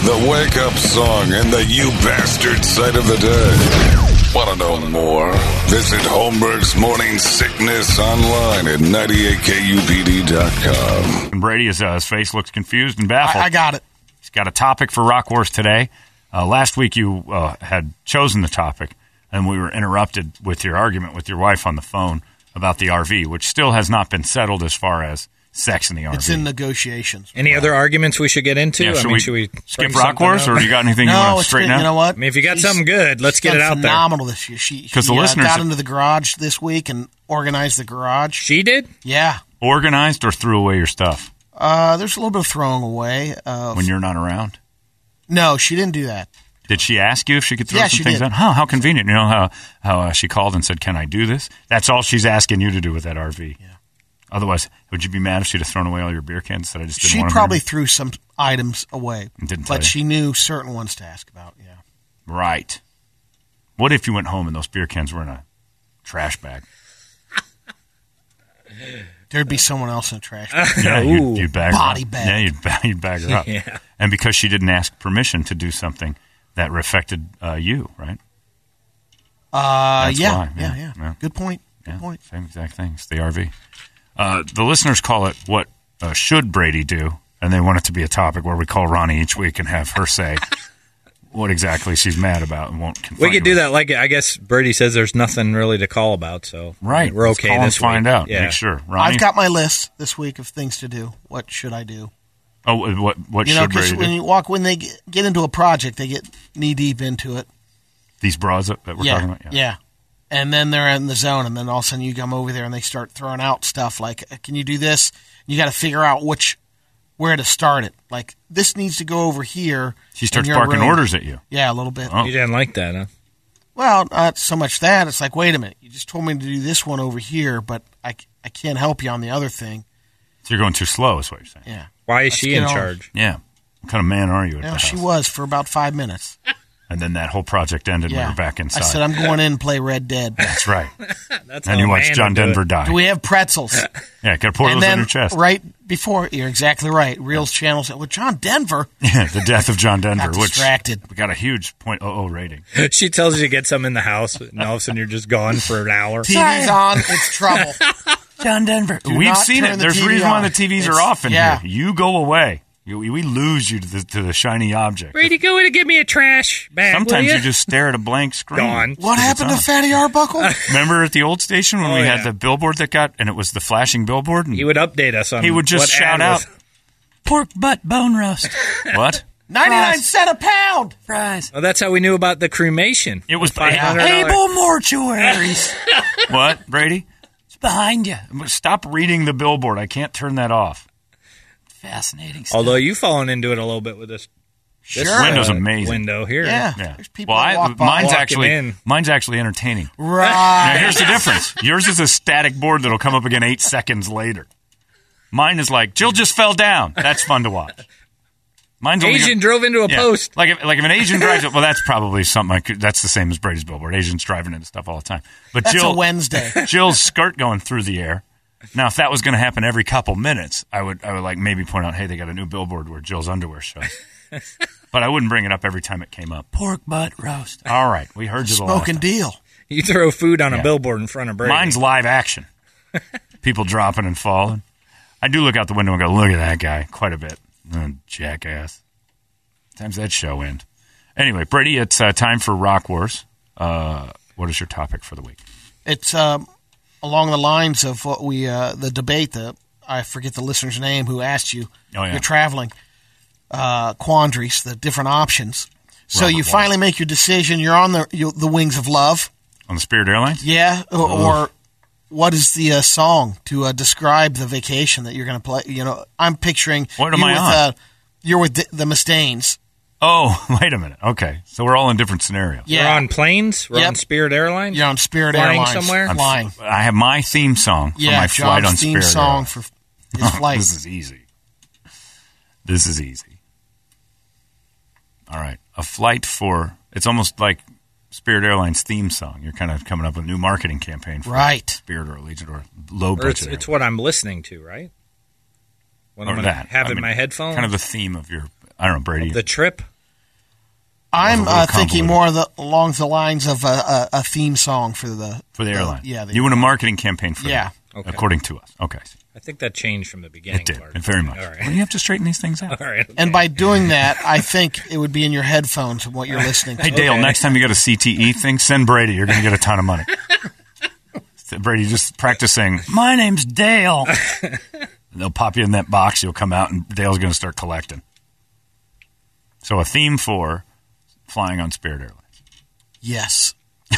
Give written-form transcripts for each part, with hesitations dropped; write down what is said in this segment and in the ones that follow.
the wake-up song, and the you bastard sight of the day. Want to know more? Visit Holmberg's Morning Sickness online at 98kupd.com. And Brady, his face looks confused and baffled. I got it. He's got a topic for Rock Wars today. Last week you had chosen the topic, and we were interrupted with your argument with your wife on the phone about the RV, which still has not been settled as far as sex in the RV. It's in negotiations. Any other arguments we should get into? Yeah, should we skip Rock Wars, or you got anything you No, want to straighten out? you know what? I mean, if you got something good, let's get it out there. Phenomenal this year. She the listeners got into the garage this week and organized the garage. She did? Yeah. Organized or threw away your stuff? There's a little bit of throwing away. When you're not around? No, she didn't do that. Did she ask you if she could throw some she things did. out? How convenient. You know how she called and said, can I do this? That's all she's asking you to do with that RV. Yeah. Otherwise, would you be mad if she'd have thrown away all your beer cans that I just didn't She want to probably bring? threw some items away. Didn't tell but you. she knew certain ones to ask about, yeah. Right. What if you went home and those beer cans were in a trash bag? There'd be someone else in a trash bag. Yeah, you'd bag Body her up. bag. Yeah, you'd bag her up. Yeah. And because she didn't ask permission to do something that affected you, right? That's yeah, why, yeah. Good point. Good point. Same exact thing. It's the RV. The listeners call it what should Brady do, and they want it to be a topic where we call Ronnie each week and have her say what exactly she's mad about and won't confront We could do you with. that. Like, I guess Brady says there's nothing really to call about, so Right. we're Let's okay call this and find week. out. Yeah. Make sure. Ronnie? I've got my list this week of things to do. What should I do? Oh, what You know, should because Brady do? when they get into a project, they get knee deep into it. These bras that we're talking about? Yeah. And then they're in the zone, and then all of a sudden you come over there and they start throwing out stuff like, can you do this? You got to figure out where to start it. Like, this needs to go over here. She starts in your barking room. orders at you. Yeah, a little bit. Oh. You didn't like that, huh? Well, not so much that. It's like, wait a minute. You just told me to do this one over here, but I can't help you on the other thing. So you're going too slow is what you're saying. Yeah. Why is Let's she get in on. charge? Yeah. What kind of man are you at the Well, house? she was for about 5 minutes. And then that whole project ended and we Yeah. were back inside. I said, I'm going in and play Red Dead. That's right. That's And how you a watched man John would do Denver it. die. Do we have pretzels? Yeah, got to pour And those on then your chest. right before, you're exactly right. Reels Channel said, well, John Denver Yeah, the death of John Denver, got which distracted. we got a huge .00 rating. She tells you to get some in the house, and all of a sudden you're just gone for an hour. TV's on. It's trouble. John Denver. Do We've not seen turn it. the There's a TV reason why on. the TVs It's- are off in yeah. here. You go away. We lose you to the shiny object. Brady, go in and give me a trash bag. Sometimes will you just stare at a blank screen. Gone. What happened to on. Fatty Arbuckle? Remember at the old station when Oh, we yeah. had the billboard and it was the flashing billboard? And He would update us on. he would just what shout ad out, was. pork butt bone roast. What? 99 cents a pound. Fries. Well, that's how we knew about the cremation. It was $500. Able Mortuaries. What, Brady? It's behind you. Stop reading the billboard. I can't turn that off. Fascinating stuff. Although you've fallen into it a little bit with this. Sure. Window's amazing. Window here. Yeah. Yeah. There's people Well, that walk by. mine's actually entertaining. Now, Right. here's the difference. Yours is a static board that'll come up again 8 seconds later. Mine is like, Jill just fell down. That's fun to watch. Mine's only Asian drove into a yeah. post. Like if an Asian drives it, well, that's probably something that's the same as Brady's billboard. Asians driving into stuff all the time. But That's Jill, a Wednesday. Jill's skirt going through the air. Now, if that was going to happen every couple minutes, I would like maybe point out, hey, they got a new billboard where Jill's underwear shows. But I wouldn't bring it up every time it came up. Pork butt roast. All right, we heard you the last Smoking time. deal. You throw food on Yeah. a billboard in front of Brady. Mine's live action. People dropping and falling. I do look out the window and go, look at that guy, quite a bit. Jackass. Times that show end. Anyway, Brady, it's time for Rock Wars. What is your topic for the week? It's along the lines of what we the debate. I forget the listener's name who asked you. Oh, yeah. You're traveling quandaries, the different options. So Robert you Wall. finally make your decision. You're on the wings of love. On the Spirit Airlines? Yeah, or what is the song to describe the vacation that you're going to play? You know, I'm picturing What am you I with, on? you're with the Mustaines. Oh, wait a minute. Okay. So we're all in different scenarios. Yeah, We're on planes. We're Yep. on Spirit Airlines. you're on Spirit Flying Airlines. somewhere? Flying. I have my theme song for my flight on John's theme Spirit song Airlines. for his flight. This is easy. This is easy. All right. A flight for, it's almost like Spirit Airlines theme song. You're kind of coming up with a new marketing campaign for Right. Spirit or Allegiant or low Or budget. it's what I'm listening to, right? When or I'm gonna that. have I in mean, my headphones. Kind of the theme of your, I don't know, Brady. The trip. I'm little thinking convoluted. more along the lines of a theme song for the airline. Yeah, You want a marketing campaign for Yeah. them, Okay. according to us. Okay. I think that changed from the beginning It did. part. Very much. All right. Well, you have to straighten these things out. All right. And by doing that, I think it would be in your headphones and what you're listening to. Hey, Dale, next time you get a CTE thing, send Brady. You're going to get a ton of money. Brady, just practicing, my name's Dale. They'll pop you in that box. You'll come out, and Dale's going to start collecting. So a theme for flying on Spirit Airlines. Yes.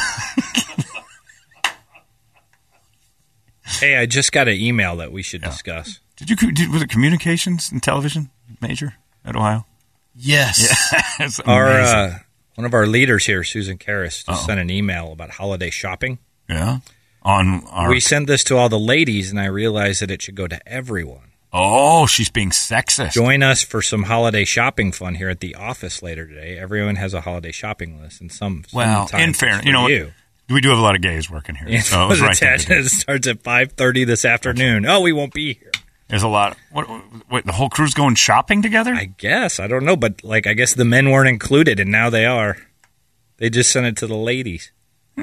Hey, I just got an email that we should discuss. Was it communications and television major at Ohio? Yes. It's amazing. One of our leaders here, Susan Karras, just sent an email about holiday shopping. Yeah. On our. We sent this to all the ladies, and I realized that it should go to everyone. Oh, she's being sexist. Join us for some holiday shopping fun here at the office later today. Everyone has a holiday shopping list, and Well, sometimes in fairness, it's you know for what? We do have a lot of gays working here. It So it was right there to do. it starts at 5:30 this afternoon. Oh, we won't be here. There's a lot. Wait, the whole crew's going shopping together? I guess. I don't know, but I guess the men weren't included, and now they are. They just sent it to the ladies.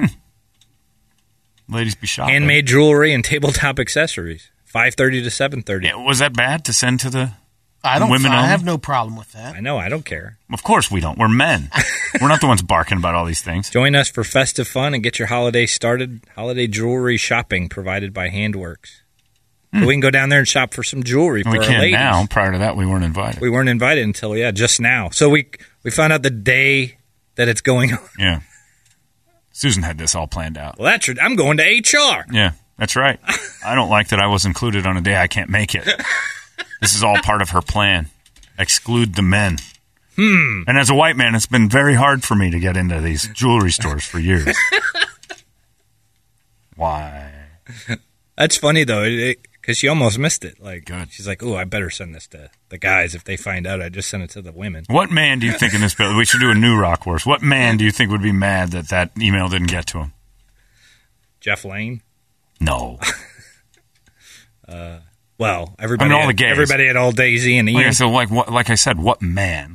Ladies be shopping. Handmade jewelry and tabletop accessories. 5:30 to 7:30. Yeah, was that bad to send to the I women only? have no problem with that. I know. I don't care. Of course we don't. We're men. We're not the ones barking about all these things. Join us for festive fun and get your holiday started. Holiday jewelry shopping provided by Handworks. So we can go down there and shop for some jewelry for We our can ladies. now. Prior to that, we weren't invited. We weren't invited until just now. So we found out the day that it's going on. Yeah. Susan had this all planned out. Well, I'm going to HR. Yeah, that's right. I don't like that I was included on a day I can't make it. This is all part of her plan. Exclude the men. And as a white man, it's been very hard for me to get into these jewelry stores for years. Why? That's funny, though, because she almost missed it. Good. She's like, oh, I better send this to the guys if they find out I just sent it to the women. What man do you think in this bill? We should do a new Rock Wars. What man do you think would be mad that email didn't get to him? Jeff Lane? No. Well, everybody, all the gays. Everybody at All Daisy and Ian. Like I said, what man?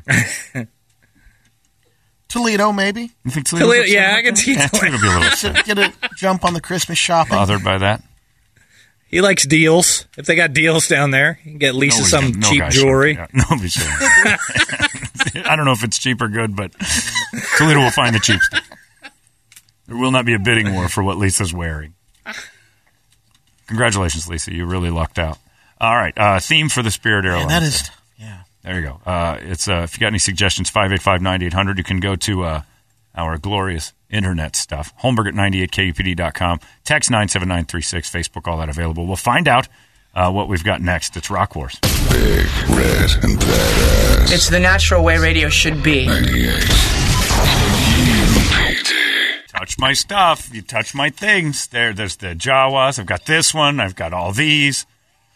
Toledo, maybe. You think Toledo, Toledo's upset yeah, about I can that? see Yeah, Toledo. Toledo would be a little upset. Get a jump on the Christmas shopping. Bothered by that. He likes deals. If they got deals down there, you can get Lisa some No cheap guy should. jewelry. Yeah, nobody should. I don't know if it's cheap or good, but Toledo will find the cheap stuff. There will not be a bidding war for what Lisa's wearing. Congratulations, Lisa. You really lucked out. All right. Theme for the Spirit Airlines. And that is, yeah. There you go. It's if you got any suggestions, 585-9800. You can go to our glorious internet stuff. Holmberg at 98kupd.com. Text 97936. Facebook, all that available. We'll find out what we've got next. It's Rock Wars. Big, red, and badass. It's the natural way radio should be. 98. Touch my stuff. You touch my things. There's the Jawas. I've got this one. I've got all these.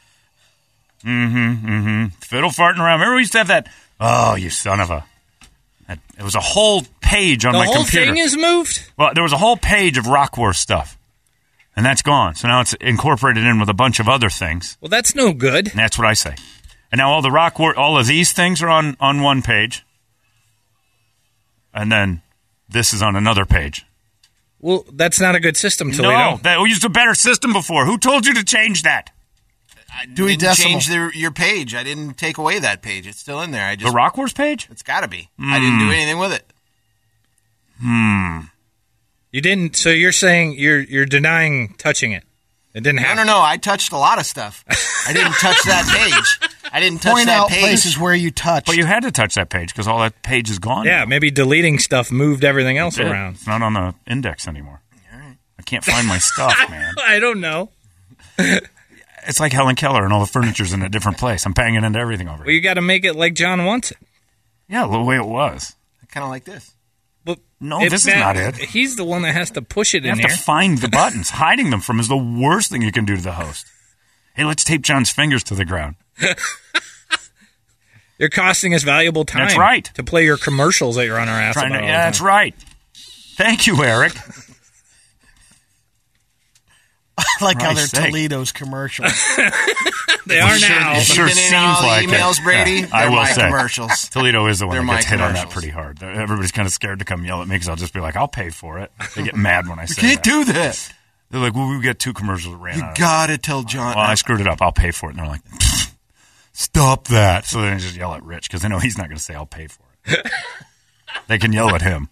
Fiddle farting around. Remember we used to have that? Oh, you son of a... It was a whole page on The my whole computer. thing is moved? Well, there was a whole page of Rock Wars stuff. And that's gone. So now it's incorporated in with a bunch of other things. Well, that's no good. And that's what I say. And now all the all of these things are on one page. And then this is on another page. Well, that's not a good system, Toledo. No, we used a better system before. Who told you to change that? Dewey didn't Decimal. change your page. I didn't take away that page. It's still in there. I The just Rock Wars page? It's got to be. I didn't do anything with it. You didn't. So you're saying you're denying touching it. It didn't happen. No. I touched a lot of stuff. I didn't touch that page. I didn't touch Point that out page. places where you touched. But you had to touch that page because all that page is gone. Yeah, maybe deleting stuff moved everything else That's it. around. It's not on the index anymore. I can't find my stuff, man. I don't know. It's like Helen Keller and all the furniture's in a different place. I'm banging into everything over Well, here. you got to make it like John wants it. Yeah, the way it was. Kind of like this. But No, if this is not it. He's the one that has to push it You in have here. to find the buttons. Hiding them from is the worst thing you can do to the host. Hey, let's tape John's fingers to the ground. You're costing us valuable time. That's right. To play your commercials that you're on our ass about all the Yeah, that's time. right. Thank you, Eric. I like how they're Christ's sake. Toledo's commercials. They are now. It sure You've been in seems all the like emails, it. Brady? Yeah, I They're will my say. commercials. Toledo is the one They're that my gets hit on that commercials. pretty hard. Everybody's kind of scared to come yell at me because I'll just be like, I'll pay for it. They get mad when I say Can't that. do that. They're like, well, we got 2 commercials that ran You out. gotta tell John. Well, I screwed it up. I'll pay for it. And they're like, stop that. So then they just yell at Rich because they know he's not going to say I'll pay for it. They can yell at him.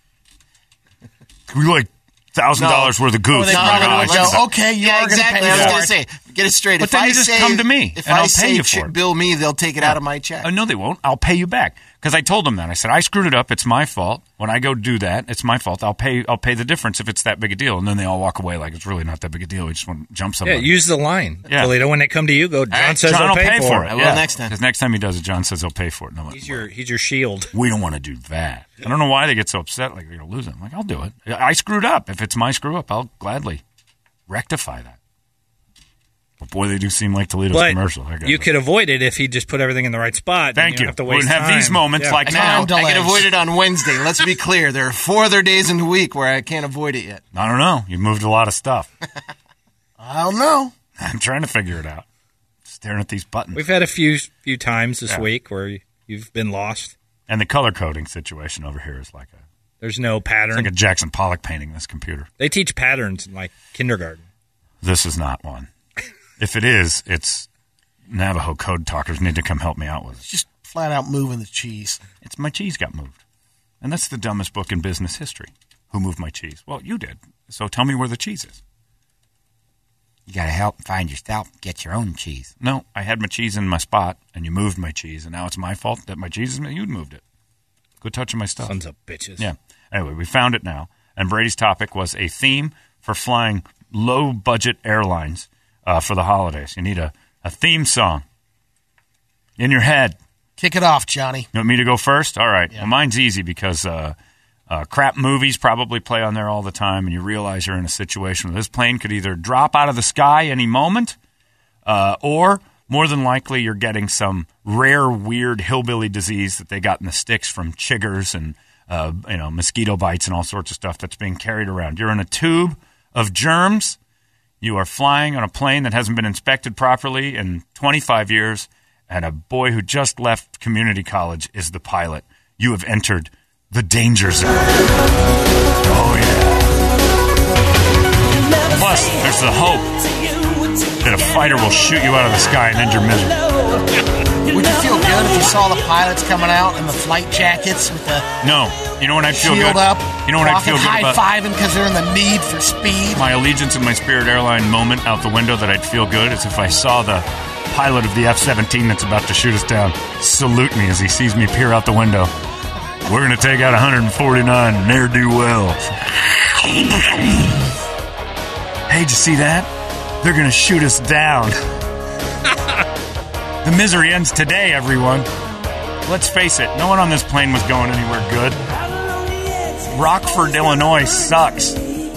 We like $1,000 worth of goose. They No, probably no, would let's- go, okay, you Yeah, are exactly. going I to was pay going for to it. say, get it straight. But If then I you just say, come to me, if and I I'll pay say you for it. bill me, they'll take it out of my check. No, they won't. I'll pay you back because I told them that. I said I screwed it up. It's my fault. When I go do that, it's my fault. I'll pay the difference if it's that big a deal. And then they all walk away like it's really not that big a deal. We just want to jump Yeah, somebody. use the line. Yeah. Toledo, when they come to you, go, John says John he'll will pay for it. I will next time. Because next time he does it, John says he'll pay for it. No, He's your shield. we don't want to do that. I don't know why they get so upset like they're going to lose it. I'm like, I'll do it. I screwed up. If it's my screw up, I'll gladly rectify that. But boy, they do seem like Toledo's But commercial. I got you it. could avoid it if he just put everything in the right spot. Then Thank don't you. Have to We waste wouldn't have time. these moments Yeah. like Now, now. I can delays. avoid it on Wednesday. Let's be clear. There are 4 other days in the week where I can't avoid it yet. I don't know. You've moved a lot of stuff. I don't know. I'm trying to figure it out. Staring at these buttons. We've had a few times this Yeah. week where you've been lost. And the color coding situation over here is like There's no pattern. a Jackson Pollock painting, this computer. They teach patterns in like kindergarten. This is not one. If it is, it's Navajo code talkers need to come help me out with it. Just flat out moving the cheese. It's my cheese got moved. And that's the dumbest book in business history. Who moved my cheese? Well, you did. So tell me where the cheese is. You got to help find yourself, get your own cheese. No, I had my cheese in my spot, and you moved my cheese, and now it's my fault that my cheese is you'd moved it. Good touching my stuff. Sons of bitches. Yeah. Anyway, we found it now. And Brady's topic was a theme for flying low-budget airlines for the holidays. You need a theme song in your head. Kick it off, Johnny. You want me to go first? All right. Yeah. Well, mine's easy because crap movies probably play on there all the time, and you realize you're in a situation where this plane could either drop out of the sky any moment, or more than likely you're getting some rare, weird hillbilly disease that they got in the sticks from chiggers and mosquito bites and all sorts of stuff that's being carried around. You're in a tube of germs. You are flying on a plane that hasn't been inspected properly in 25 years, and a boy who just left community college is the pilot. You have entered the danger zone. Oh, yeah. Plus, there's the hope that a fighter will shoot you out of the sky and end your misery. Would you feel good if you saw the pilots coming out in the flight jackets with the No. You know when I'd feel shield good? up? You know when I'd feel good about high-fiving because they're in the need for speed? my allegiance and my Spirit Airline moment out the window that I'd feel good is if I saw the pilot of the F-17 that's about to shoot us down salute me as he sees me peer out the window. We're going to take out 149 ne'er-do-wells. Hey, did you see that? They're going to shoot us down. The misery ends today, everyone. Let's face it, no one on this plane was going anywhere good. Rockford, Illinois sucks.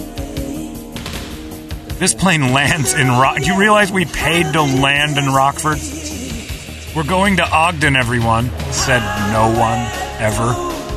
This plane lands in Do you realize we paid to land in Rockford? We're going to Ogden, everyone, said no one ever.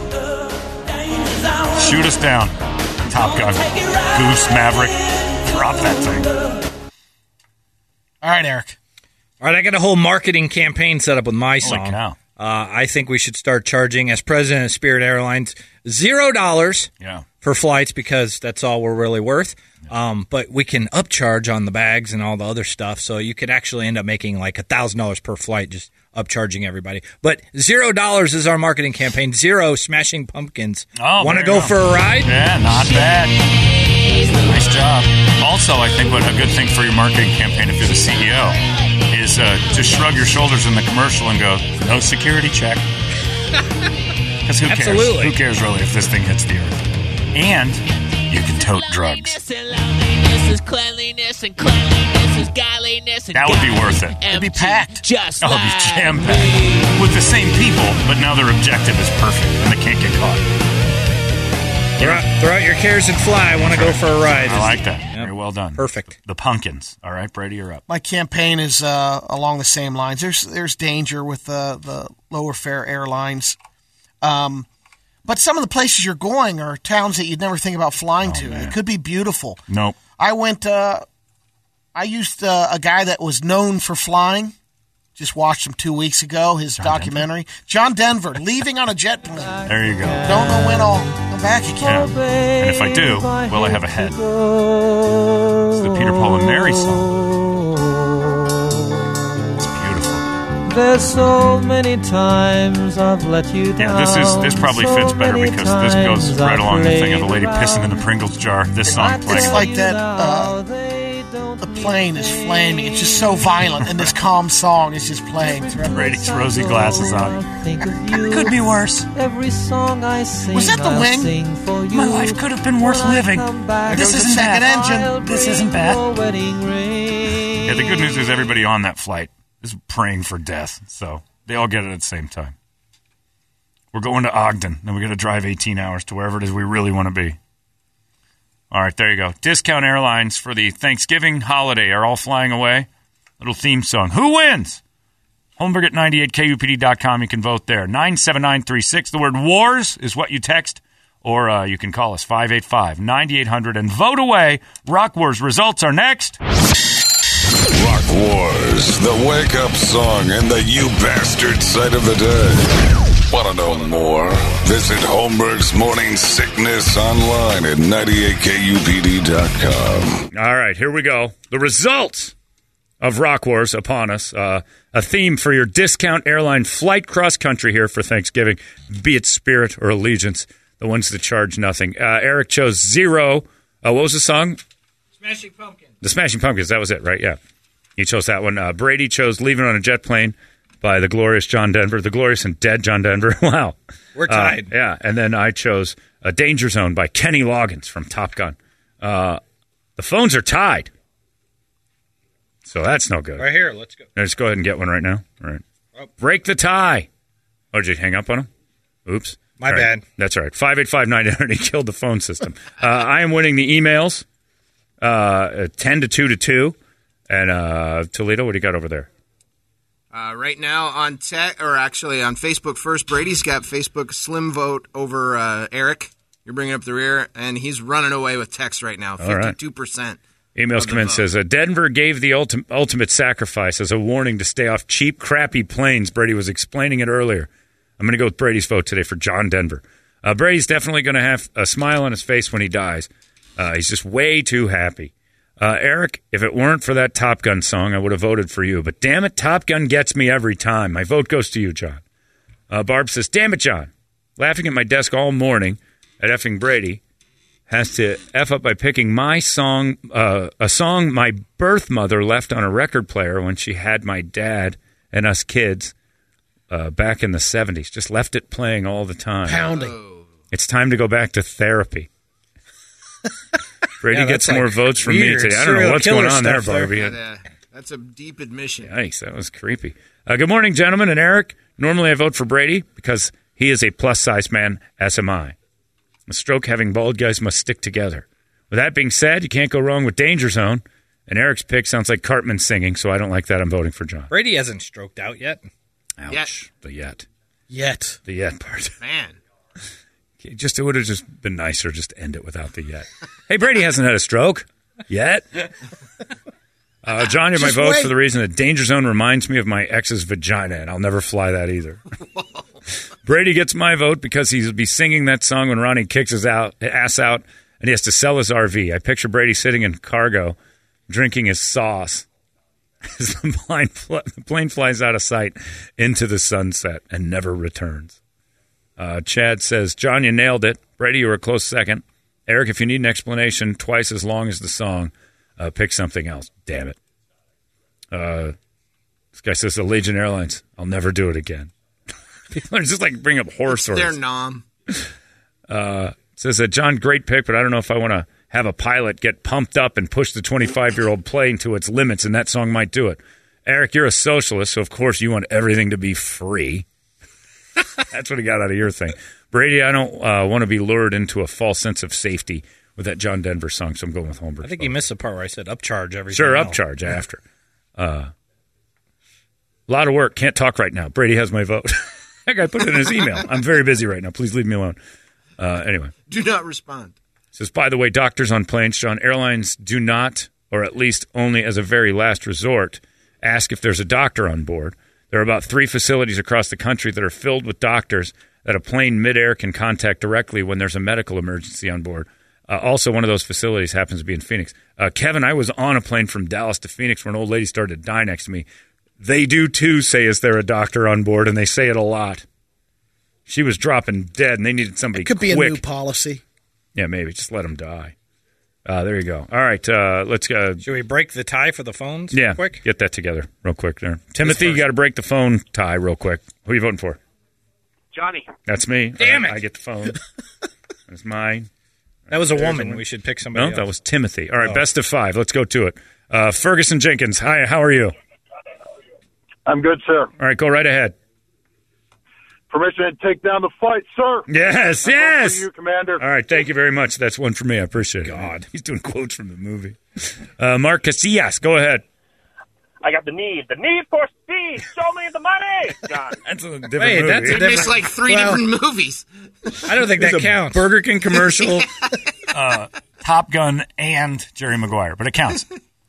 Shoot us down. Top Gun. Goose, Maverick. Drop that thing. All right, Eric. All right, I got a whole marketing campaign set up with my Holy song. cow. I think we should start charging, as president of Spirit Airlines, $0 Yeah. for flights because that's all we're really worth. But we can upcharge on the bags and all the other stuff, so you could actually end up making like $1,000 per flight, just upcharging everybody. But $0 is our marketing campaign. 0 Smashing Pumpkins. Oh, Want there to go you go. for a ride? Yeah, not bad. Nice job. Also, I think what a good thing for your marketing campaign, if you're the CEO, is to shrug your shoulders in the commercial and go, no security check. Because who cares? Absolutely. Who cares really if this thing hits the earth? And you can tote drugs. That would be worth it. It'd be packed. Oh, it'd be jam-packed. With the same people, but now their objective is perfect and they can't get caught. Throw out your cares and fly. Want to go for a ride? I like that. Yep. Very well done. Perfect. The pumpkins. All right, Brady, you're up. My campaign is along the same lines. There's danger with the lower fare airlines. But some of the places you're going are towns that you'd never think about flying to. man. It could be beautiful. Nope. I went I used a guy that was known for flying. Just watched him 2 weeks ago, his documentary. John Denver, leaving on a jet plane. There you go. Don't know when I'll come back again. Yeah. And if I do, will I have a head? It's the Peter, Paul, and Mary song. It's beautiful. There's so many times I've let you down. Yeah, this probably fits better because this goes right along the thing of the lady pissing in the Pringles jar. This song playing. It's like that. The plane is flaming. It's just so violent, and this calm song is just playing. Brady's rosy glasses on. Could be worse. Every song I sing, Was that the wing? My life could have been worth living. This isn't second engine. This isn't bad. Yeah, the good news is everybody on that flight is praying for death, so they all get it at the same time. We're going to Ogden, then we got to drive 18 hours to wherever it is we really want to be. All right, there you go. Discount Airlines for the Thanksgiving holiday are all flying away. Little theme song. Who wins? Holmberg at 98kupd.com. You can vote there. 97936. The word wars is what you text, or you can call us 585-9800 and vote away. Rock Wars results are next. Rock Wars, the wake-up song and the you bastard sight of the day. Want to know more? Visit Holmberg's Morning Sickness online at 98kupd.com. All right, here we go. The results of Rock Wars upon us. A theme for your discount airline flight cross-country here for Thanksgiving, be it Spirit or Allegiance, the ones that charge nothing. Eric chose Zero. What was the song? Smashing Pumpkins. The Smashing Pumpkins, that was it, right? Yeah. He chose that one. Brady chose Leaving on a Jet Plane by the glorious John Denver, the glorious and dead John Denver. Wow. We're tied. Yeah, and then I chose Danger Zone by Kenny Loggins from Top Gun. The phones are tied. So that's no good. Right here, let's go. Let's go ahead and get one right now. All right. Break the tie. Oh, did you hang up on him? Oops. My bad. That's all right. 585-900. He killed the phone system. I am winning the emails 10-2. And Toledo, what do you got over there? Right now on on Facebook first, Brady's got Facebook slim vote over Eric. You're bringing up the rear, and he's running away with text right now, 52%. Emails come in, says, Denver gave the ultimate sacrifice as a warning to stay off cheap, crappy planes. Brady was explaining it earlier. I'm going to go with Brady's vote today for John Denver. Brady's definitely going to have a smile on his face when he dies. He's just way too happy. Eric, if it weren't for that Top Gun song, I would have voted for you. But damn it, Top Gun gets me every time. My vote goes to you, John. Barb says, damn it, John. Laughing at my desk all morning at effing Brady has to F up by picking my song, a song my birth mother left on a record player when she had my dad and us kids back in the 70s. Just left it playing all the time. Pounding. It's time to go back to therapy. Brady gets more votes from me today. I don't know what's going on there, Barbie. That's a deep admission. Yikes, that was creepy. Good morning, gentlemen, and Eric. Normally I vote for Brady because he is a plus-size man, as am I. A stroke-having bald guys must stick together. With that being said, you can't go wrong with Danger Zone, and Eric's pick sounds like Cartman singing, so I don't like that. I'm voting for John. Brady hasn't stroked out yet. Ouch. The yet. Yet. The yet part. Man. It would have just been nicer just to end it without the yet. Hey, Brady hasn't had a stroke yet. John, you're my vote for the reason that Danger Zone reminds me of my ex's vagina, and I'll never fly that either. Brady gets my vote because he'll be singing that song when Ronnie kicks his ass out, and he has to sell his RV. I picture Brady sitting in cargo, drinking his sauce as the plane flies out of sight into the sunset and never returns. Chad says, John, you nailed it. Brady, you were a close second. Eric, if you need an explanation twice as long as the song, pick something else. Damn it. This guy says, Allegiant Airlines, I'll never do it again. People are just like bring up horror stories. They're nom. Says that John, great pick, but I don't know if I want to have a pilot get pumped up and push the 25-year-old plane to its limits, and that song might do it. Eric, you're a socialist, so of course you want everything to be free. That's what he got out of your thing. Brady, I don't want to be lured into a false sense of safety with that John Denver song, so I'm going with Holmberg. I think you missed the part where I said upcharge everything. Sure, upcharge after. A lot of work. Can't talk right now. Brady has my vote. That guy put it in his email. I'm very busy right now. Please leave me alone. Anyway. Do not respond. Says, by the way, doctors on planes, John, airlines do not or at least only as a very last resort, ask if there's a doctor on board. There are about 3 facilities across the country that are filled with doctors that a plane midair can contact directly when there's a medical emergency on board. Also, one of those facilities happens to be in Phoenix. Kevin, I was on a plane from Dallas to Phoenix where an old lady started to die next to me. They do, too, say, is there a doctor on board, and they say it a lot. She was dropping dead, and they needed somebody It could be quick. a new policy. Yeah, maybe. Just let them die. There you go. All right, let's go. Should we break the tie for the phones? Yeah, real quick. get that together real quick there. Timothy, you got to break the phone tie real quick. Who are you voting for? Johnny. That's me. Damn it. I get the phone. That's mine. That was a woman. We should pick somebody No, else. that was Timothy. All right, best of 5. Let's go to it. Ferguson Jenkins, hi, how are you? I'm good, sir. All right, go right ahead. Permission to take down the fight, sir. Yes, I'm yes. voting for you, Commander. All right, thank you very much. That's one for me. I appreciate it. God, he's doing quotes from the movie. Mark Casillas, go ahead. I got the need for speed. Show me the money. John. That's a different Wait, movie. that's a You missed like 3 different movies. I don't think that It's a counts. Burger King commercial, Top Gun, and Jerry Maguire, but it counts.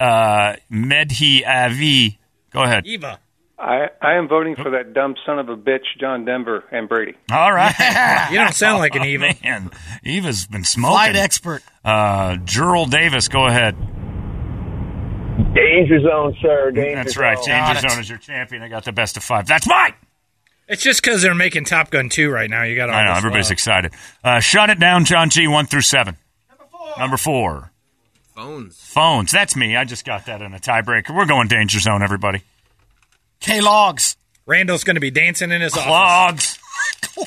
Medhi Avi, go ahead. Eva. I am voting for that dumb son of a bitch, John Denver and Brady. All right. You don't sound like an Eva. Man, Eva's been smoking. Flight expert. Gerald Davis, go ahead. Danger zone, sir. Danger That's right. zone. Danger Zone is your champion. I got the best of 5. That's mine. It's just because they're making Top Gun 2 right now. You got all I know. this Everybody's love. excited. Shut it down, John G. 1 through 7. Number 4. Phones. That's me. I just got that in a tiebreaker. We're going Danger Zone, everybody. K-Logs. Randall's going to be dancing in his office. Clogs.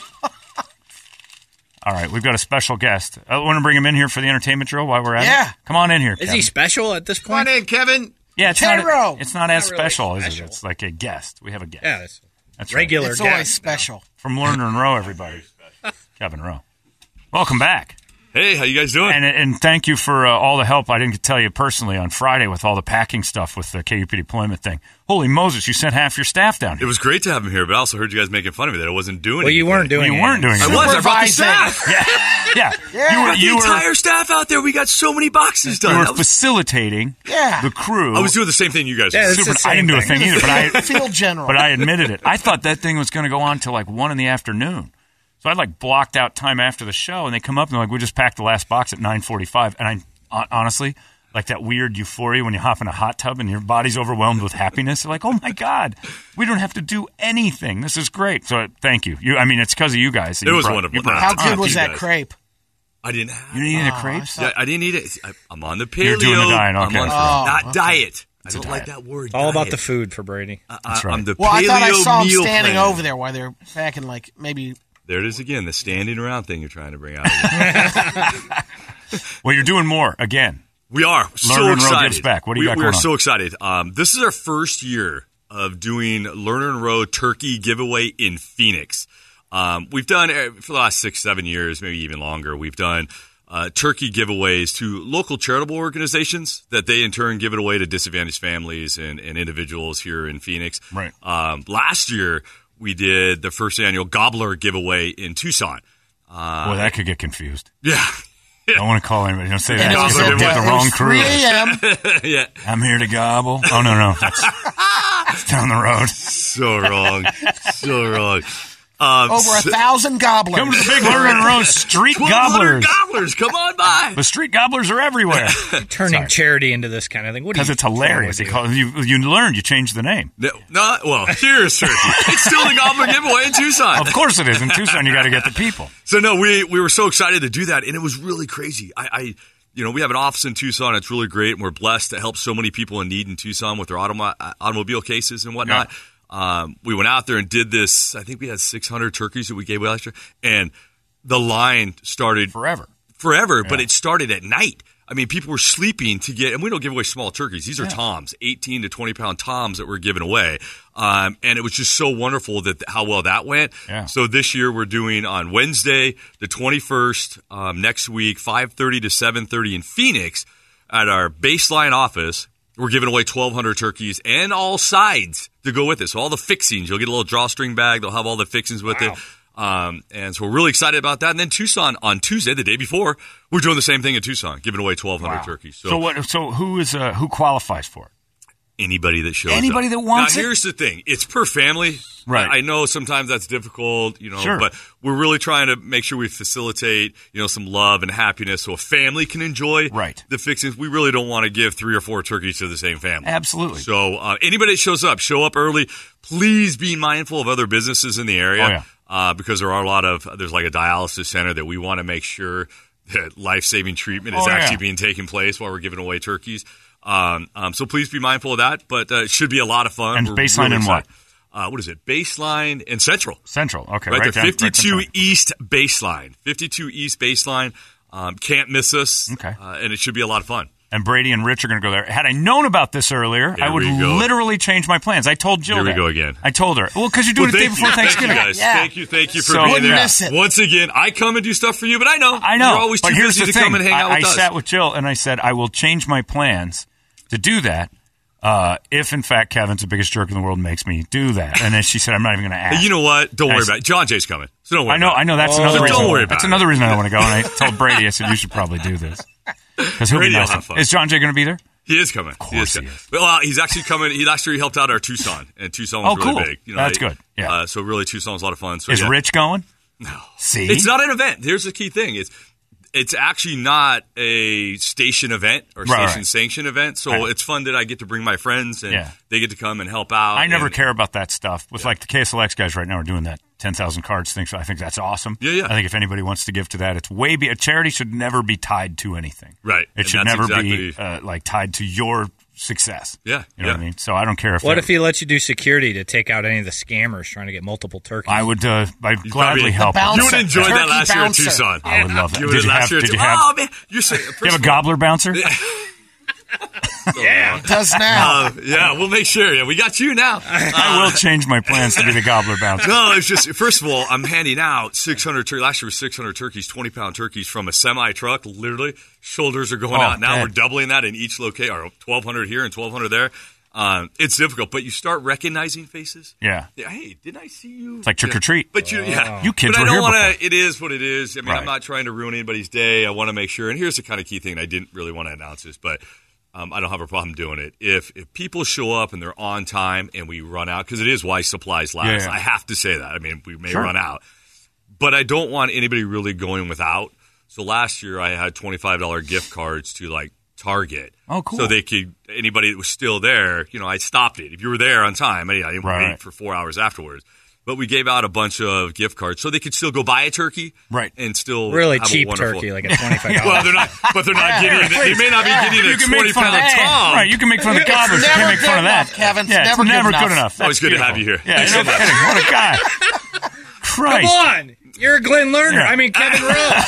All right, we've got a special guest. Want to bring him in here for the entertainment drill while we're at Yeah. it? Come on in here, Is Kevin. he special at this Come on point? in, Kevin. Yeah, it's K-Row. not as Not really special, is it? special. It's like a guest. We have a guest. Yeah, it's That's right. regular It's guest always now. special. From Lerner and Rowe, everybody. Kevin Rowe. Welcome back. Hey, how you guys doing? And thank you for all the help. I didn't get to tell you personally on Friday with all the packing stuff with the KUP deployment thing. Holy Moses, you sent half your staff down It here. was great to have him here, but I also heard you guys making fun of me that I wasn't doing Well, you anything. weren't doing You weren't doing I it. was. I brought the Supervising. staff. Yeah. Yeah. You were, The entire staff out there. We got so many boxes done. you were I was, facilitating Yeah. the crew. I was doing the same thing you guys Yeah, were. it's doing. the I didn't do a same thing either, but Field general. I admitted it. I thought that thing was going to go on till like 1 in the afternoon. So I like blocked out time after the show, and they come up and they're like, "We just packed the last box at 9:45." And I honestly, like that weird euphoria when you hop in a hot tub and your body's overwhelmed with happiness. You're like, "Oh my god, we don't have to do anything. This is great." So thank you. I mean, it's because of you guys. It was wonderful. How good was you that guys. crepe? I didn't have. You didn't eat the crepes? Yeah, I didn't eat it. I'm on the paleo. You're doing the diet, I'm okay. on, not diet. I don't like that word. All about diet. the food for Brady. That's right. I'm the Well, I paleo thought I saw him meal standing plan. over there while they're packing, like maybe. There it is again, the standing around thing you're trying to bring out. Well, you're doing more again. We are so Lerner and Rowe excited. gives back. What do you got we going are on? so excited. This is our first year of doing Lerner and Rowe Turkey Giveaway in Phoenix. We've done for the last 6-7 years, maybe even longer. We've done turkey giveaways to local charitable organizations that they in turn give it away to disadvantaged families and individuals here in Phoenix. Right. Last year we did the first annual Gobbler giveaway in Tucson. Boy, that could get confused. Yeah. I don't want to call anybody. Don't say that. And it was Get with the wrong crew. 3 a.m. Yeah. I'm here to gobble. Oh, no. That's down the road. So wrong. So wrong. Over 1,000 gobblers. Come to the big Lerner and Rowe Street 1,200 Gobblers. Gobblers. Come on by. The street gobblers are everywhere. Turning charity into this kind of thing. Because it's hilarious. You learned, you changed the name. Well, here's turkey. It's still the Gobbler giveaway in Tucson. Of course it is. In Tucson, you got to get the people. So, no, we were so excited to do that, and it was really crazy. We have an office in Tucson. It's really great, and we're blessed to help so many people in need in Tucson with their automobile cases and whatnot. Yeah. We went out there and did this. I think we had 600 turkeys that we gave away last year, and the line started Forever, but it started at night. I mean, people were sleeping to get, and we don't give away small turkeys. These are toms, 18 to 20-pound toms that we're giving away. And it was just so wonderful how well that went. Yeah. So this year we're doing on Wednesday, the 21st, next week, 5:30 to 7:30 in Phoenix at our baseline office. We're giving away 1,200 turkeys and all sides to go with it. So all the fixings, you'll get a little drawstring bag. They'll have all the fixings with it. And so we're really excited about that. And then Tucson on Tuesday, the day before, we're doing the same thing in Tucson, giving away 1,200 turkeys. So who qualifies for it? Anybody that shows Anybody up. that wants now, it? Here's the thing. It's per family. Right. I know sometimes that's difficult, Sure. but we're really trying to make sure we facilitate, some love and happiness so a family can enjoy the fixings. We really don't want to give 3 or 4 turkeys to the same family. Absolutely. So anybody that shows up, show up early. Please be mindful of other businesses in the area because there are there's like a dialysis center that we want to make sure that life-saving treatment is actually being taken place while we're giving away turkeys. So please be mindful of that, but it should be a lot of fun. And Baseline and what? What is it? Baseline and Central. Central, okay. Right there, down, 52 East Baseline. 52 East Baseline. Can't miss us. Okay. And it should be a lot of fun. And Brady and Rich are going to go there. Had I known about this earlier, I would literally change my plans. I told Jill Here we that. go again. I told her. Well, because you're doing it the day before Thanksgiving. Thank you, guys. Thank you for So, being there. miss it. Once again, I come and do stuff for you, but I know. You're always but too here's busy the to thing. come and hang out with us. I sat with Jill and I said, I will change my plans to do that if, in fact, Kevin's the biggest jerk in the world and makes me do that. And then she said, I'm not even going to ask. You know what? Don't worry about it. John Jay's coming. So don't worry I know. That's another reason. Don't worry about That's it. another reason I don't want to go. And I told Brady, I said, you should probably do this. Because he'll be Brady will nice. have fun. Is John Jay going to be there? He is coming. Of course he is. Well, he's actually coming. Last year he helped out our Tucson, and Tucson was really cool. big. That's good. Yeah. So really, Tucson was a lot of fun. So Is Rich going? No. See? It's not an event. Here's the key thing. It's actually not a station event or station sanctioned event. So it's fun that I get to bring my friends and they get to come and help out. I never care about that stuff. With like the KSLX guys right now are doing that 10,000 cards thing. So I think that's awesome. Yeah. I think if anybody wants to give to that, it's a charity should never be tied to anything. Right. It should never be tied to your success. Yeah. You know what I mean? So I don't care if What if he lets you do security to take out any of the scammers trying to get multiple turkeys? I would I'd gladly help. You would enjoy that last year at Tucson. I would love that. Did you have? Oh man, you have a gobbler bouncer? Yeah, does now. We'll make sure. Yeah, we got you now. I will change my plans to be the gobbler bouncer. No, it's just first of all, I'm handing out 600 turkeys. Last year was 600 turkeys, 20-pound turkeys from a semi truck. Literally, shoulders are going out. Now we're doubling that in each location, or 1,200 here and 1,200 there. It's difficult, but you start recognizing faces. Yeah. Hey, didn't I see you? It's like trick or treat. But you kids but were I here don't want before. to. It is what it is. I mean, Right. I'm not trying to ruin anybody's day. I want to make sure. And here's the kind of key thing. I didn't really want to announce this, but I don't have a problem doing it. If people show up and they're on time and we run out, because it is why supplies last. Yeah. I have to say that. I mean, we may run out, but I don't want anybody really going without. So last year I had $25 gift cards to like Target. Oh, cool. So they could, anybody that was still there, I stopped it. If you were there on time, I didn't wait for 4 hours afterwards. But we gave out a bunch of gift cards so they could still go buy a turkey, and still really have cheap a wonderful turkey, like a $25. Well, they're not getting. They may not be getting a 20-pound tom. Right, you can make fun of the gobblers. You can't make fun of that. Kevin. Yeah, it's never good enough. Always good to have you here. Yeah, no kidding. What a guy. Christ. Come on. You're Glenn Lerner. Yeah. I mean, Kevin Rowe.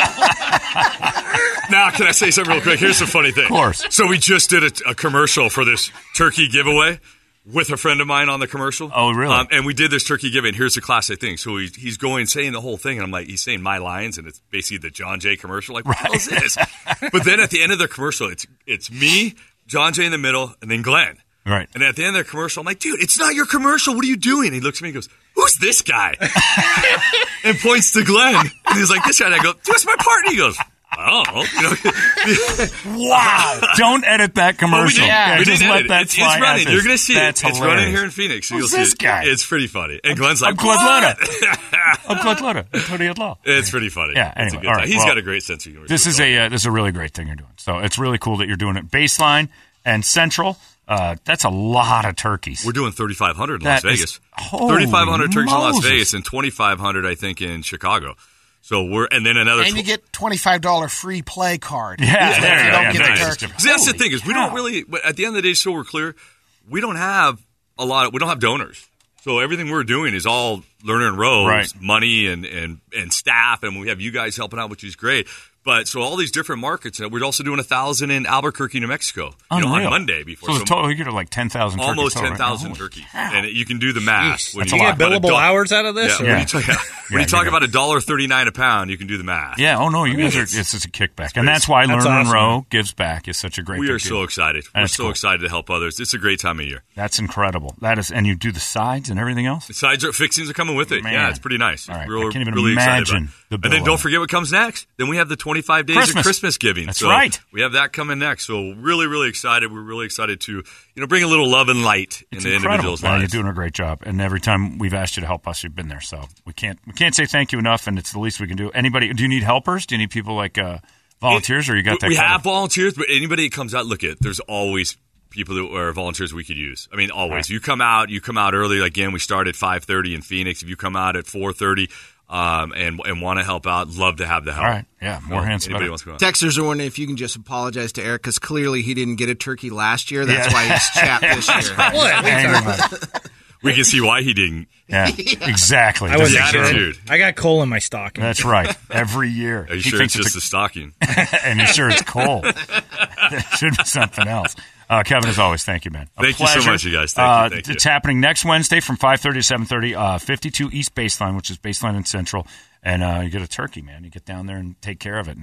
Now, can I say something real quick? Here's the funny thing. Of course. So we just did a commercial for this turkey giveaway with a friend of mine on the commercial. Oh, really? And we did this turkey giveaway, and here's the classic thing. So he's saying the whole thing, and I'm like, he's saying my lines, and it's basically the John Jay commercial. Like, what the hell is this? But then at the end of the commercial, it's me, John Jay in the middle, and then Glenn. Right. And at the end of the commercial, I'm like, dude, it's not your commercial. What are you doing? And he looks at me and goes, who's this guy? And points to Glenn. And he's like, this guy. And I go, dude, it's my partner. He goes, I don't know. Wow. Don't edit that commercial. We just didn't let edit that it. fly It's running. as You're going to see That's it. It's hilarious. running here in Phoenix. So Who's you'll this see guy? It's pretty funny. And Glenn's like, I'm Glenn what? I'm Glenn Lerner. Tony Law. It's pretty funny. Yeah, It's a anyway. good All time. right, He's well, got a great sense of humor. This is a really great thing you're doing. So it's really cool that you're doing it. Baseline and Central. That's a lot of turkeys. We're doing 3,500 in Las Vegas. 3,500 turkeys in Las Vegas and 2,500, I think, in Chicago. So and then another. And you get $25 free play card. Yeah, if you don't get the nice. turkey. See, that's the thing is we don't really. At the end of the day, so we're clear, we don't have a lot. We don't have donors. So everything we're doing is all Lerner and Rose, money and staff, and we have you guys helping out, which is great. But so all these different markets, we're also doing 1,000 in Albuquerque, New Mexico, on Monday before. So the total, you get like 10,000 turkeys. Almost total, 10,000 right? turkeys. And you can do the math. Do you get billable hours out of this? Yeah. When you talk about $1.39 a pound, you can do the math. Yeah. Oh no, you guys are. It's just a kickback, and that's why Learn and Row gives back is such a great. We big are deal. so excited. We're so cool. excited to help others. It's a great time of year. That's incredible. That is, and you do the sides and everything else. The sides fixings are coming with it. Man. Yeah, it's pretty nice. All right. We're I can't even really imagine excited the about it. bill And then on don't it. forget what comes next. Then we have the 25 days of Christmas giving. That's so right. We have that coming next. So really, really excited. We're really excited to bring a little love and light It's into incredible. individuals' Man, lives. you're doing a great job, and every time we've asked you to help us, you've been there. So we can't say thank you enough, and it's the least we can do. Anybody? Do you need helpers? Do you need people like volunteers, or you got that? We covered? have volunteers, but anybody that comes out, there's always people that are volunteers we could use. I mean, always. Right. You come out early. Again, we start at 5:30 in Phoenix. If you come out at 4:30 and want to help out, love to have the help. All right. Yeah, more hands Anybody better. wants to come out. Texters are wondering if you can just apologize to Eric because clearly he didn't get a turkey last year. That's why he's chapped this year. We can see why he didn't. Yeah, exactly. I was The attitude. I got coal in my stocking. That's right. Every year. Are you He sure it's thinks just a stocking? and you're sure it's coal. There should be something else. Kevin, as always, thank you, man. Thank you so much, you guys. Thank you. It's happening next Wednesday from 5:30 to 7:30, 52 East Baseline, which is Baseline and Central. And you get a turkey, man. You get down there and take care of it. And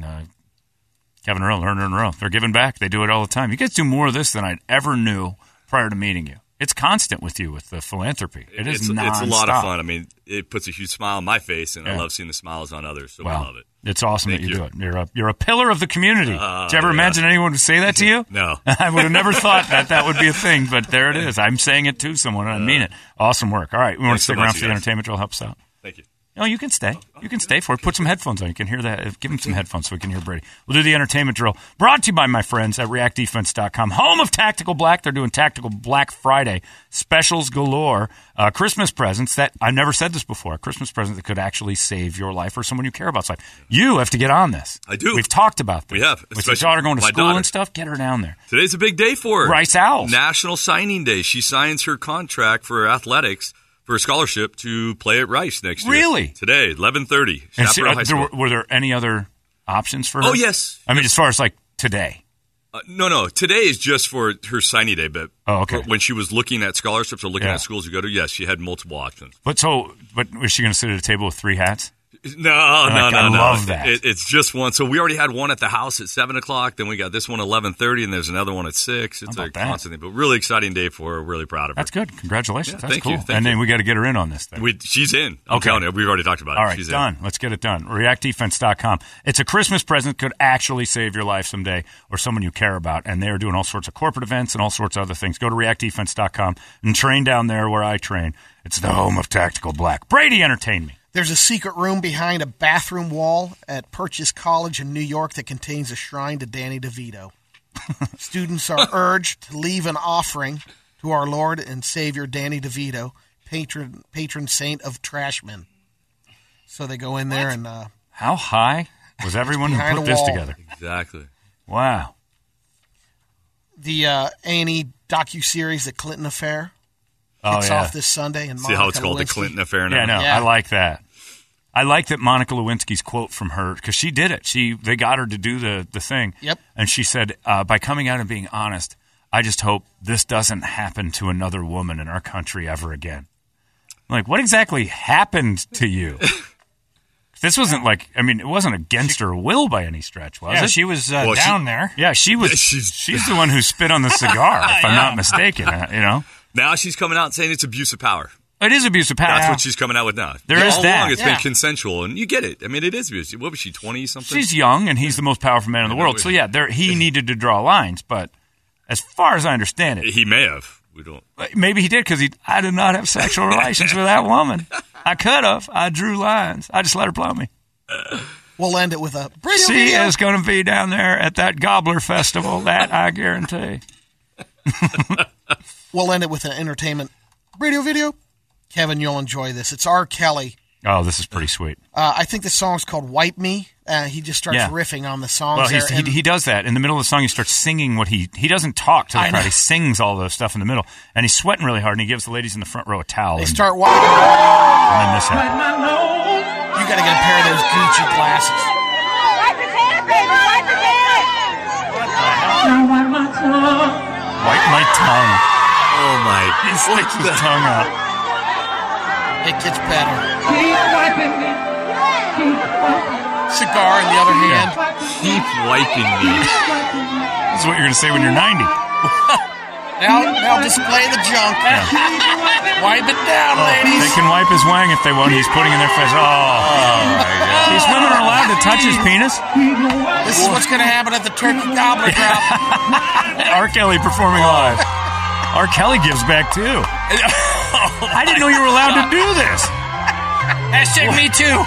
Kevin Rowe, Learn and Row, they're giving back. They do it all the time. You guys do more of this than I ever knew prior to meeting you. It's constant with you with the philanthropy. It's nonstop. It's a lot of fun. I mean, it puts a huge smile on my face, and I love seeing the smiles on others. So we love it. It's awesome Thank that you you. do it. You're a pillar of the community. Did you ever imagine anyone would say that to you? No. I would have never thought that would be a thing, but there it is. I'm saying it to someone, and I mean it. Awesome work. All right, we want to Thanks so stick around much, for the you guys. entertainment drill. Help us out. Thank you. No, you can stay. You can stay for it. Put some headphones on. You can hear that. Give him some headphones so we can hear Brady. We'll do the entertainment drill. Brought to you by my friends at ReactDefense.com, home of Tactical Black. They're doing Tactical Black Friday specials galore. Christmas presents that I never said this before. A Christmas present that could actually save your life or someone you care about's life. You have to get on this. I do. We've talked about this. We have. With your daughter going to my school daughter. and stuff, get her down there. Today's a big day for her. Rice Owls. National Signing Day. She signs her contract for athletics for a scholarship to play at Rice next year. Really? Today, 11:30. And Chaparral High School. were there any other options for her? Oh, yes. I mean, as far as like today. No. Today is just for her signing day, but okay. When she was looking at scholarships or looking Yeah. at schools to go to, yes, she had multiple options. But was she going to sit at a table with three hats? No. I love that. It's just one. So we already had one at the house at 7 o'clock. Then we got this one at 11:30, and there's another one at 6. It's a constant thing, but really exciting day for her. Really proud of her. That's good. Congratulations. Yeah, That's thank cool. you. Thank and you. then we got to get her in on this thing. She's in. I'm telling you, we've already talked about it. All right, She's done. in. Let's get it done. ReactDefense.com. It's a Christmas present, could actually save your life someday or someone you care about. And they're doing all sorts of corporate events and all sorts of other things. Go to ReactDefense.com and train down there where I train. It's the home of Tactical Black. Brady, entertain me. There's a secret room behind a bathroom wall at Purchase College in New York that contains a shrine to Danny DeVito. Students are urged to leave an offering to our Lord and Savior Danny DeVito, patron saint of trashmen. So they go in there and... How high was everyone who behind put a this wall. together? Exactly. Wow. The A&E docuseries, The Clinton Affair, kicks off this Sunday. And See how it's called, The Clinton Affair now? Yeah, no, I like that. I like that Monica Lewinsky's quote from her, because she did it. They got her to do the thing. Yep. And she said, by coming out and being honest, I just hope this doesn't happen to another woman in our country ever again. I'm like, what exactly happened to you? This wasn't it wasn't against her will by any stretch, was it? She was down there. Yeah, she was. She's the one who spit on the cigar, if I'm not mistaken. Now she's coming out and saying it's abuse of power. It is abuse of power. That's what she's coming out with now. There is all that. along it's been consensual, and you get it. I mean, it is abuse. What was she, 20-something? She's young, and he's the most powerful man in the world. So, yeah, he needed to draw lines. But as far as I understand it... He may have. We don't. Maybe he did, because I did not have sexual relations with that woman. I could have. I drew lines. I just let her blow me. We'll end it with a... She is going to be down there at that Gobbler Festival. That I guarantee. We'll end it with an entertainment radio video. Kevin, you'll enjoy this. It's R. Kelly. Oh, this is pretty sweet. I think the song's called Wipe Me. He just starts riffing on the songs. Well, he does that. In the middle of the song, he starts singing what he doesn't talk to the crowd. He sings all the stuff in the middle. And he's sweating really hard, and he gives the ladies in the front row a towel. They start wiping. And then this happens. You got to get a pair of those Gucci glasses. Wipe his hand, baby. Wipe his hand. Wipe my tongue. Oh, my. He sticks his tongue out. It gets better. Keep wiping me. Keep wiping me. Cigar in the other hand. Keep wiping me. This is what you're going to say when you're 90. Now display the junk. Wipe it down, ladies. They can wipe his wang if they want. He's putting in their face. Oh my God. These women are allowed to touch his penis? This is what's going to happen at the Turkey Gobbler Drop. R. Kelly performing live. R. Kelly gives back, too. I didn't know you were allowed to do this. Hashtag me too.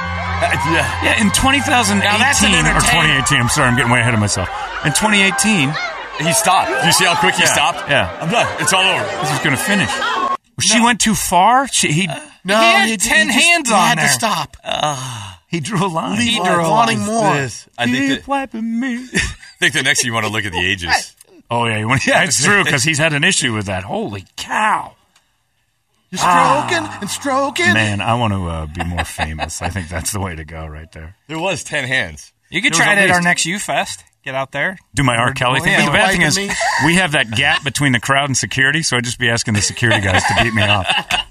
Yeah, in 2018 or 2018. I'm sorry, I'm getting way ahead of myself. In 2018, he stopped. You see how quick he stopped? Yeah, I'm done. It's all over. This is going to finish. She went too far. He had 10 hands on had there. to stop. He drew a line. He drew wanting more. I think wiping me. I think the next thing you want to look at the ages. Oh yeah, it's true because he's had an issue with that. Holy cow! You're stroking and stroking. Man, I want to be more famous. I think that's the way to go right there. There was 10 hands. You could try it at our next U-Fest. Get out there. Do my R. Kelly thing. yeah. But the bad thing is, Wiping me. we have that gap between the crowd and security, so I'd just be asking the security guys to beat me off.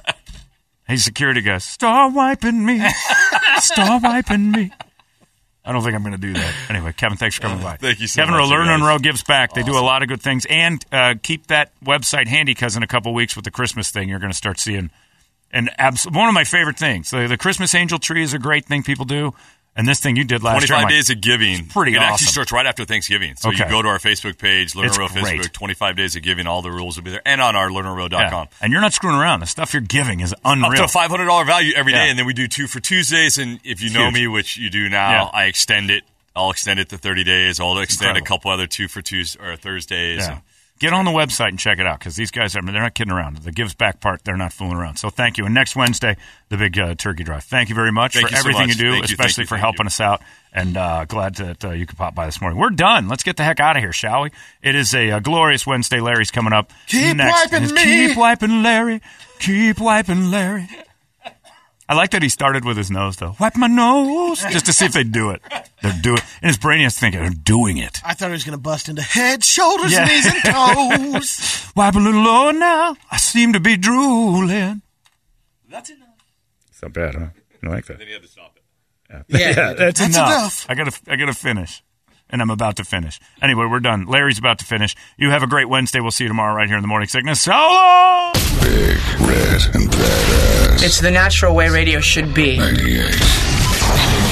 Hey, security guys, start wiping me. Start wiping me. I don't think I'm going to do that. Anyway, Kevin, thanks for coming by. Thank you so Kevin much. Rowe, Learn guys. and Row gives back. They do a lot of good things. And keep that website handy because in a couple weeks with the Christmas thing, you're going to start seeing one of my favorite things. The Christmas angel tree is a great thing people do. And this thing you did last year. 25 days of giving. Pretty it awesome. actually starts right after Thanksgiving. So Okay. you go to our Facebook page, Learn and Row great. Facebook, 25 days of giving. All the rules will be there. And on our learnandrow.com. Yeah. And you're not screwing around. The stuff you're giving is unreal. Up to a $500 value every day. Yeah. And then we do 2 for Tuesdays. And if you know Huge. me, which you do now, Yeah. I extend it. I'll extend it to 30 days. I'll extend Incredible. a couple other 2 for Tuesdays or Thursdays. Yeah. And Get on the website and check it out because these guys, they're not kidding around. The gives back part, they're not fooling around. So thank you. And next Wednesday, the big turkey drive. Thank you very much Thank for you so everything much. you do, Thank you, especially thank you, for thank helping you. us out. And glad that you could pop by this morning. We're done. Let's get the heck out of here, shall we? It is a glorious Wednesday. Larry's coming up. Keep next. wiping me. Keep wiping Larry. Keep wiping Larry. I like that he started with his nose, though. Wipe my nose, just to see if they do it. They're doing it. In his brain, he's thinking, they're doing it. I thought he was going to bust into head, shoulders, Yeah. knees, and toes. Wipe a little lower now. I seem to be drooling. that's enough. It's not bad, huh? You like that? Then you have to stop it. Yeah, that's enough. I gotta finish. And I'm about to finish. Anyway, we're done. Larry's about to finish. You have a great Wednesday. We'll see you tomorrow right here in the Morning Sickness. So long! Big, red, and badass. It's the natural way radio should be. 98.